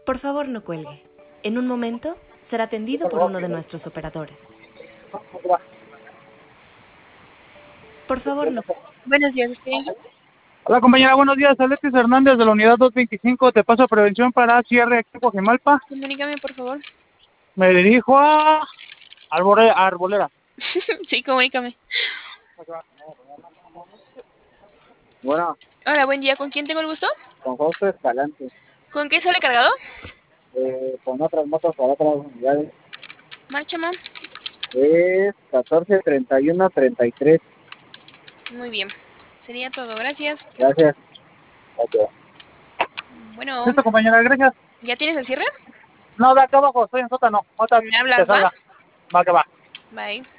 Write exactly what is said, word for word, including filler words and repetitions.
Por favor, no cuelgue. En un momento será atendido por uno de nuestros operadores. Por favor, no. Buenos días, ¿sí? Hola compañera, buenos días. Alexis Hernández de la unidad doscientos veinticinco, te paso prevención para cierre aquí en Coajimalpa. Comunícame, por favor. Me dirijo a Arbore... Arbolera. Sí, comunícame. Bueno, Hola, buen día. ¿Con quién tengo el gusto? con José Escalante, ¿Con qué sale cargado? eh, con otras motos para otras unidades. Marcha, mam. Es catorce treinta y uno treinta y tres. Muy bien. Sería todo. Gracias. Gracias. Okay. Bueno, Listo compañera, gracias. ¿ya tienes el cierre? No, de acá abajo, estoy en sótano. Ahorita ¿Me que hablas, va? salga. Va que va. Bye.